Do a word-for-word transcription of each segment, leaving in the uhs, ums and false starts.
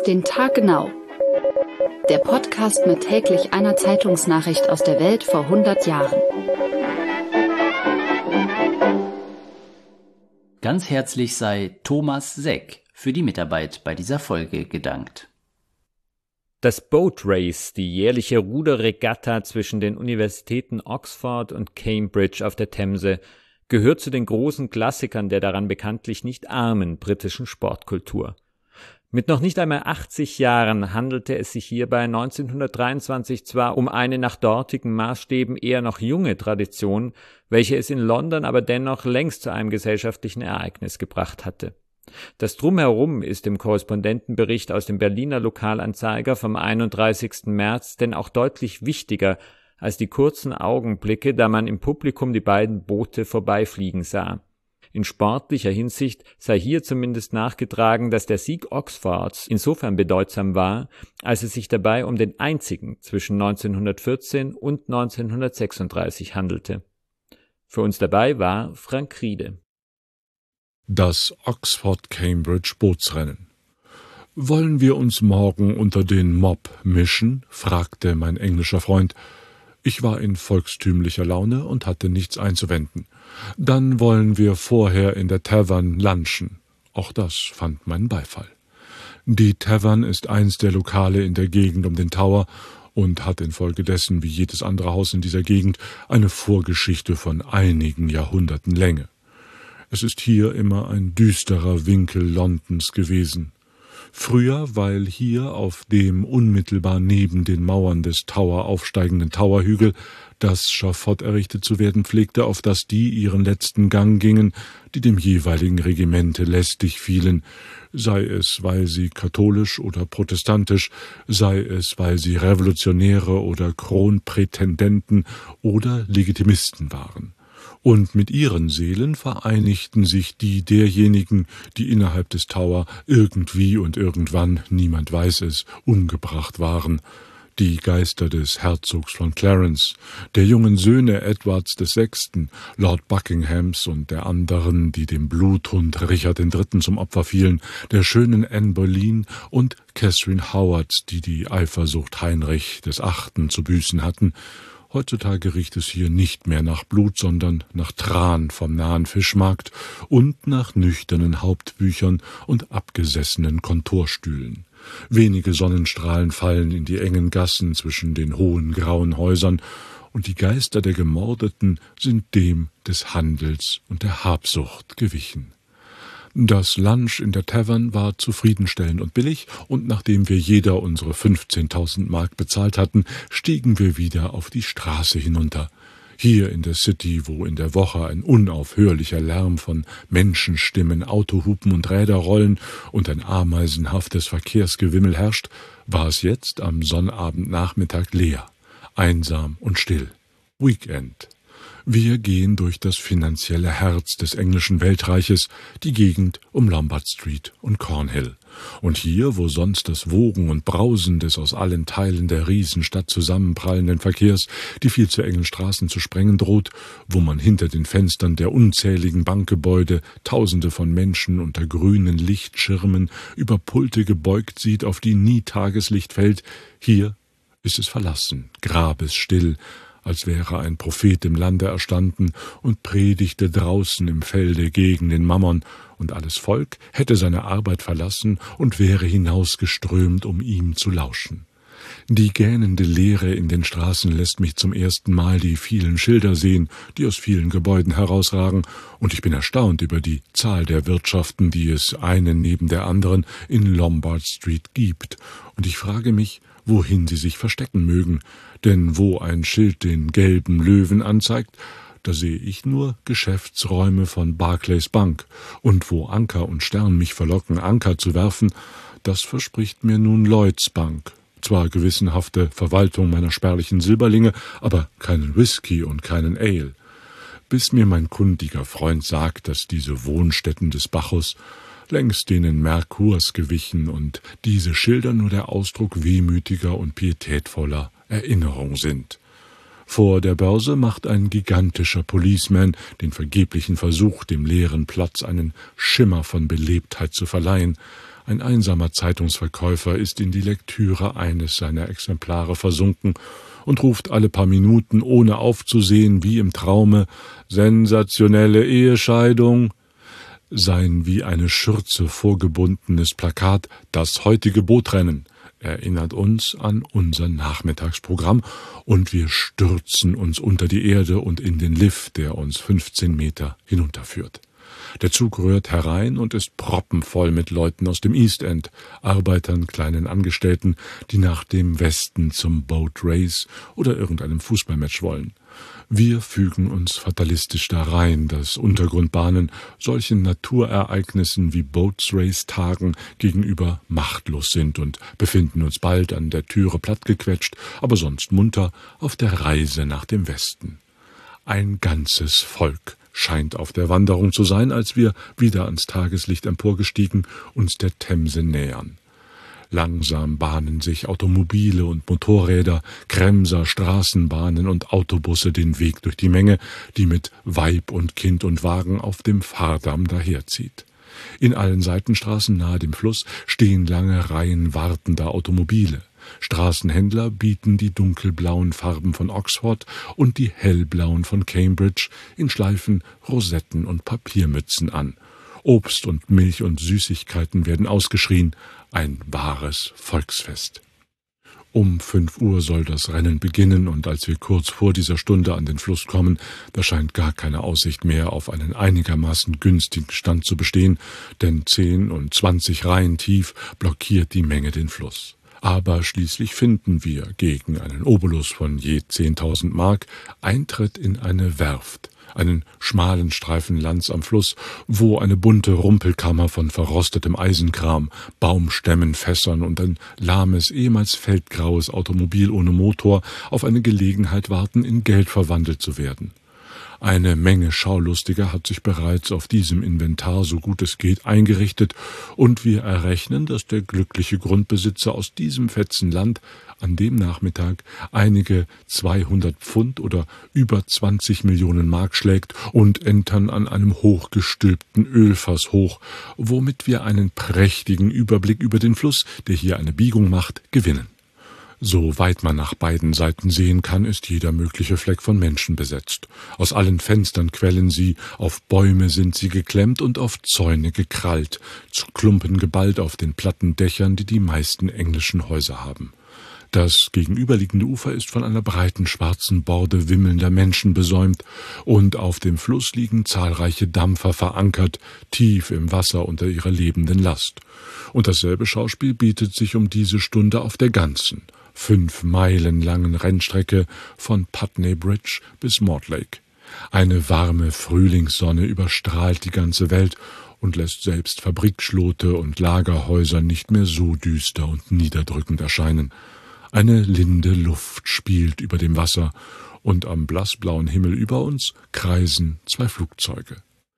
Auf den Tag genau. Der Podcast mit täglich einer Zeitungsnachricht aus der Welt vor hundert Jahren. Ganz herzlich sei Thomas Seck für die Mitarbeit bei dieser Folge gedankt. Das Boat Race, die jährliche Ruderregatta zwischen den Universitäten Oxford und Cambridge auf der Themse, gehört zu den großen Klassikern der daran bekanntlich nicht armen britischen Sportkultur. Mit noch nicht einmal achtzig Jahren handelte es sich hierbei neunzehnhundertdreiundzwanzig zwar um eine nach dortigen Maßstäben eher noch junge Tradition, welche es in London aber dennoch längst zu einem gesellschaftlichen Ereignis gebracht hatte. Das Drumherum ist im Korrespondentenbericht aus dem Berliner Lokalanzeiger vom einunddreißigsten März denn auch deutlich wichtiger als die kurzen Augenblicke, da man im Publikum die beiden Boote vorbeifliegen sah. In sportlicher Hinsicht sei hier zumindest nachgetragen, dass der Sieg Oxfords insofern bedeutsam war, als es sich dabei um den einzigen zwischen neunzehnhundertvierzehn und neunzehnhundertsechsunddreißig handelte. Für uns dabei war Frank Riede. Das Oxford-Cambridge-Bootsrennen. »Wollen wir uns morgen unter den Mob mischen?« fragte mein englischer Freund. Ich war in volkstümlicher Laune und hatte nichts einzuwenden. »Dann wollen wir vorher in der Tavern lunchen.« Auch das fand meinen Beifall. Die Tavern ist eins der Lokale in der Gegend um den Tower und hat infolgedessen, wie jedes andere Haus in dieser Gegend, eine Vorgeschichte von einigen Jahrhunderten Länge. Es ist hier immer ein düsterer Winkel Londons gewesen. Früher, weil hier auf dem unmittelbar neben den Mauern des Tower aufsteigenden Towerhügel das Schafott errichtet zu werden pflegte, auf das die ihren letzten Gang gingen, die dem jeweiligen Regimente lästig fielen, sei es, weil sie katholisch oder protestantisch, sei es, weil sie Revolutionäre oder Kronprätendenten oder Legitimisten waren. Und mit ihren Seelen vereinigten sich die derjenigen, die innerhalb des Tower irgendwie und irgendwann, niemand weiß es, umgebracht waren. Die Geister des Herzogs von Clarence, der jungen Söhne Edwards des Sechsten, Lord Buckinghams und der anderen, die dem Bluthund Richard der Dritte zum Opfer fielen, der schönen Anne Boleyn und Catherine Howards, die die Eifersucht Heinrich des Achten zu büßen hatten. Heutzutage riecht es hier nicht mehr nach Blut, sondern nach Tran vom nahen Fischmarkt und nach nüchternen Hauptbüchern und abgesessenen Kontorstühlen. Wenige Sonnenstrahlen fallen in die engen Gassen zwischen den hohen grauen Häusern, und die Geister der Gemordeten sind dem des Handels und der Habsucht gewichen. Das Lunch in der Tavern war zufriedenstellend und billig, und nachdem wir jeder unsere fünfzehntausend Mark bezahlt hatten, stiegen wir wieder auf die Straße hinunter. Hier in der City, wo in der Woche ein unaufhörlicher Lärm von Menschenstimmen, Autohupen und Räderrollen und ein ameisenhaftes Verkehrsgewimmel herrscht, war es jetzt am Sonnabendnachmittag leer, einsam und still. Weekend. Wir gehen durch das finanzielle Herz des englischen Weltreiches, die Gegend um Lombard Street und Cornhill. Und hier, wo sonst das Wogen und Brausen des aus allen Teilen der Riesenstadt zusammenprallenden Verkehrs die viel zu engen Straßen zu sprengen droht, wo man hinter den Fenstern der unzähligen Bankgebäude Tausende von Menschen unter grünen Lichtschirmen über Pulte gebeugt sieht, auf die nie Tageslicht fällt, hier ist es verlassen, grabesstill, als wäre ein Prophet im Lande erstanden und predigte draußen im Felde gegen den Mammon, und alles Volk hätte seine Arbeit verlassen und wäre hinausgeströmt, um ihm zu lauschen. Die gähnende Leere in den Straßen lässt mich zum ersten Mal die vielen Schilder sehen, die aus vielen Gebäuden herausragen, und ich bin erstaunt über die Zahl der Wirtschaften, die es eine neben der anderen in Lombard Street gibt, und ich frage mich, wohin sie sich verstecken mögen, denn wo ein Schild den gelben Löwen anzeigt, da sehe ich nur Geschäftsräume von Barclays Bank, und wo Anker und Stern mich verlocken, Anker zu werfen, das verspricht mir nun Lloyds Bank. Zwar gewissenhafte Verwaltung meiner spärlichen Silberlinge, aber keinen Whisky und keinen Ale. Bis mir mein kundiger Freund sagt, dass diese Wohnstätten des Bacchus längst denen Merkurs gewichen und diese Schilder nur der Ausdruck wehmütiger und pietätvoller Erinnerung sind. Vor der Börse macht ein gigantischer Policeman den vergeblichen Versuch, dem leeren Platz einen Schimmer von Belebtheit zu verleihen. Ein einsamer Zeitungsverkäufer ist in die Lektüre eines seiner Exemplare versunken und ruft alle paar Minuten, ohne aufzusehen, wie im Traume: »Sensationelle Ehescheidung!« Sein wie eine Schürze vorgebundenes Plakat »Das heutige Bootrennen« erinnert uns an unser Nachmittagsprogramm, und wir stürzen uns unter die Erde und in den Lift, der uns fünfzehn Meter hinunterführt. Der Zug rührt herein und ist proppenvoll mit Leuten aus dem East End, Arbeitern, kleinen Angestellten, die nach dem Westen zum Boat Race oder irgendeinem Fußballmatch wollen. Wir fügen uns fatalistisch da rein, dass Untergrundbahnen solchen Naturereignissen wie Boats Race Tagen gegenüber machtlos sind und befinden uns bald an der Türe plattgequetscht, aber sonst munter auf der Reise nach dem Westen. Ein ganzes Volk scheint auf der Wanderung zu sein, als wir, wieder ans Tageslicht emporgestiegen, uns der Themse nähern. Langsam bahnen sich Automobile und Motorräder, Kremser, Straßenbahnen und Autobusse den Weg durch die Menge, die mit Weib und Kind und Wagen auf dem Fahrdamm daherzieht. In allen Seitenstraßen nahe dem Fluss stehen lange Reihen wartender Automobile. Straßenhändler bieten die dunkelblauen Farben von Oxford und die hellblauen von Cambridge in Schleifen, Rosetten und Papiermützen an. Obst und Milch und Süßigkeiten werden ausgeschrien, ein wahres Volksfest. Um fünf Uhr soll das Rennen beginnen, und als wir kurz vor dieser Stunde an den Fluss kommen, da scheint gar keine Aussicht mehr auf einen einigermaßen günstigen Stand zu bestehen, denn zehn und zwanzig Reihen tief blockiert die Menge den Fluss. Aber schließlich finden wir gegen einen Obolus von je zehntausend Mark Eintritt in eine Werft, einen schmalen Streifen Lands am Fluss, wo eine bunte Rumpelkammer von verrostetem Eisenkram, Baumstämmen, Fässern und ein lahmes, ehemals feldgraues Automobil ohne Motor auf eine Gelegenheit warten, in Geld verwandelt zu werden. Eine Menge Schaulustiger hat sich bereits auf diesem Inventar, so gut es geht, eingerichtet, und wir errechnen, dass der glückliche Grundbesitzer aus diesem Fetzen Land an dem Nachmittag einige zweihundert Pfund oder über zwanzig Millionen Mark schlägt und entern an einem hochgestülpten Ölfass hoch, womit wir einen prächtigen Überblick über den Fluss, der hier eine Biegung macht, gewinnen. So weit man nach beiden Seiten sehen kann, ist jeder mögliche Fleck von Menschen besetzt. Aus allen Fenstern quellen sie, auf Bäume sind sie geklemmt und auf Zäune gekrallt, zu Klumpen geballt auf den platten Dächern, die die meisten englischen Häuser haben. Das gegenüberliegende Ufer ist von einer breiten schwarzen Borde wimmelnder Menschen besäumt, und auf dem Fluss liegen zahlreiche Dampfer verankert, tief im Wasser unter ihrer lebenden Last. Und dasselbe Schauspiel bietet sich um diese Stunde auf der ganzen, fünf Meilen langen Rennstrecke von Putney Bridge bis Mortlake. Eine warme Frühlingssonne überstrahlt die ganze Welt und lässt selbst Fabrikschlote und Lagerhäuser nicht mehr so düster und niederdrückend erscheinen. Eine linde Luft spielt über dem Wasser, und am blassblauen Himmel über uns kreisen zwei Flugzeuge.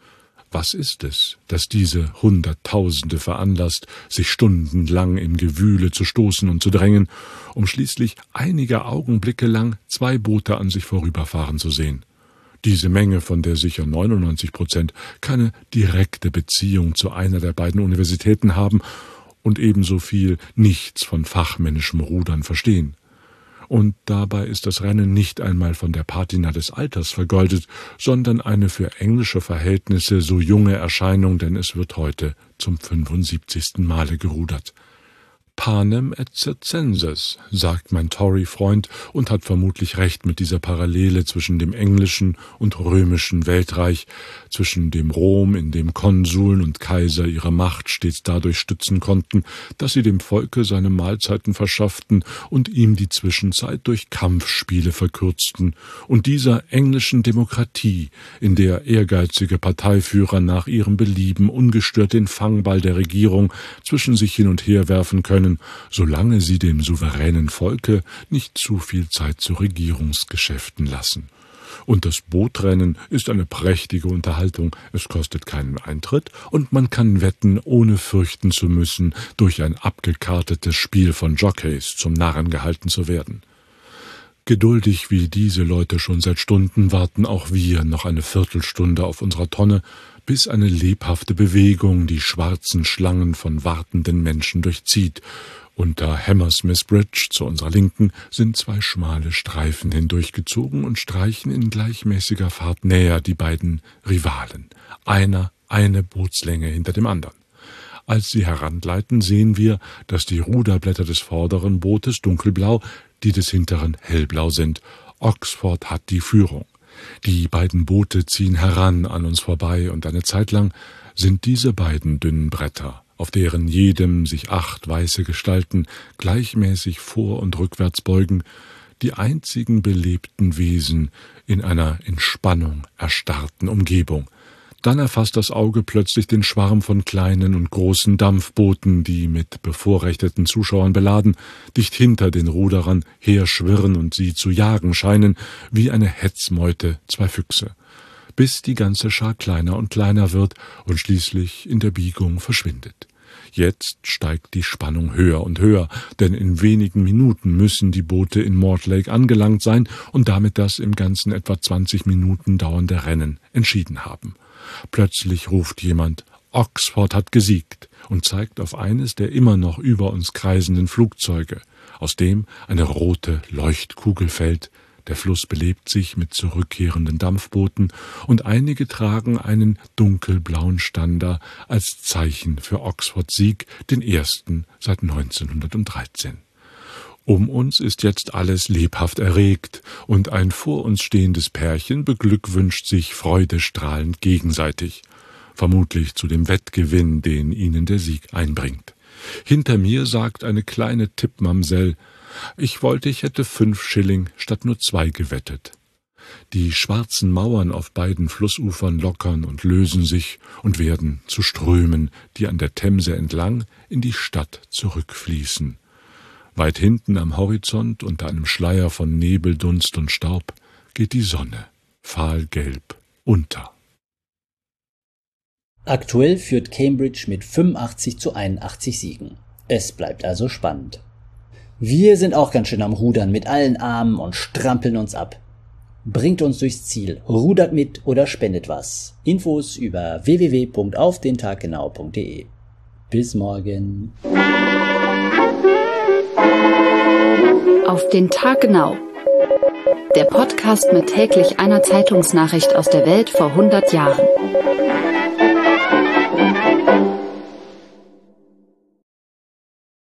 Was ist es, das diese Hunderttausende veranlasst, sich stundenlang im Gewühle zu stoßen und zu drängen, um schließlich einige Augenblicke lang zwei Boote an sich vorüberfahren zu sehen? Diese Menge, von der sicher neunundneunzig Prozent keine direkte Beziehung zu einer der beiden Universitäten haben und ebenso viel nichts von fachmännischem Rudern verstehen. Und dabei ist das Rennen nicht einmal von der Patina des Alters vergoldet, sondern eine für englische Verhältnisse so junge Erscheinung, denn es wird heute zum fünfundsiebzigsten Male gerudert. Panem et circenses, sagt mein Tory-Freund und hat vermutlich recht mit dieser Parallele zwischen dem englischen und römischen Weltreich, zwischen dem Rom, in dem Konsuln und Kaiser ihre Macht stets dadurch stützen konnten, dass sie dem Volke seine Mahlzeiten verschafften und ihm die Zwischenzeit durch Kampfspiele verkürzten, und dieser englischen Demokratie, in der ehrgeizige Parteiführer nach ihrem Belieben ungestört den Fangball der Regierung zwischen sich hin und her werfen können, solange sie dem souveränen Volke nicht zu viel Zeit zu Regierungsgeschäften lassen. Und das Bootrennen ist eine prächtige Unterhaltung, es kostet keinen Eintritt und man kann wetten, ohne fürchten zu müssen, durch ein abgekartetes Spiel von Jockeys zum Narren gehalten zu werden. Geduldig wie diese Leute schon seit Stunden warten auch wir noch eine Viertelstunde auf unserer Tonne, bis eine lebhafte Bewegung die schwarzen Schlangen von wartenden Menschen durchzieht. Unter Hammersmith Bridge zu unserer Linken sind zwei schmale Streifen hindurchgezogen und streichen in gleichmäßiger Fahrt näher die beiden Rivalen, einer eine Bootslänge hinter dem anderen. Als sie herangleiten, sehen wir, dass die Ruderblätter des vorderen Bootes dunkelblau, die des hinteren hellblau sind. Oxford hat die Führung. Die beiden Boote ziehen heran an uns vorbei, und eine Zeit lang sind diese beiden dünnen Bretter, auf deren jedem sich acht weiße Gestalten gleichmäßig vor- und rückwärts beugen, die einzigen belebten Wesen in einer in Spannung erstarrten Umgebung. Dann erfasst das Auge plötzlich den Schwarm von kleinen und großen Dampfbooten, die mit bevorrechteten Zuschauern beladen, dicht hinter den Ruderern herschwirren und sie zu jagen scheinen, wie eine Hetzmeute zwei Füchse, bis die ganze Schar kleiner und kleiner wird und schließlich in der Biegung verschwindet. Jetzt steigt die Spannung höher und höher, denn in wenigen Minuten müssen die Boote in Mortlake angelangt sein und damit das im Ganzen etwa zwanzig Minuten dauernde Rennen entschieden haben. Plötzlich ruft jemand, Oxford hat gesiegt, und zeigt auf eines der immer noch über uns kreisenden Flugzeuge, aus dem eine rote Leuchtkugel fällt. Der Fluss belebt sich mit zurückkehrenden Dampfbooten, und einige tragen einen dunkelblauen Stander als Zeichen für Oxfords Sieg, den ersten seit neunzehnhundertdreizehn. Um uns ist jetzt alles lebhaft erregt, und ein vor uns stehendes Pärchen beglückwünscht sich freudestrahlend gegenseitig, vermutlich zu dem Wettgewinn, den ihnen der Sieg einbringt. Hinter mir sagt eine kleine Tippmamsell, ich wollte, ich hätte fünf Schilling statt nur zwei gewettet. Die schwarzen Mauern auf beiden Flussufern lockern und lösen sich und werden zu Strömen, die an der Themse entlang in die Stadt zurückfließen. Weit hinten am Horizont, unter einem Schleier von Nebel, Dunst und Staub, geht die Sonne, fahlgelb, unter. Aktuell führt Cambridge mit fünfundachtzig zu einundachtzig Siegen. Es bleibt also spannend. Wir sind auch ganz schön am Rudern mit allen Armen und strampeln uns ab. Bringt uns durchs Ziel, rudert mit oder spendet was. Infos über w w w punkt auf den tag genau punkt de. Bis morgen. Auf den Tag genau. Der Podcast mit täglich einer Zeitungsnachricht aus der Welt vor hundert Jahren.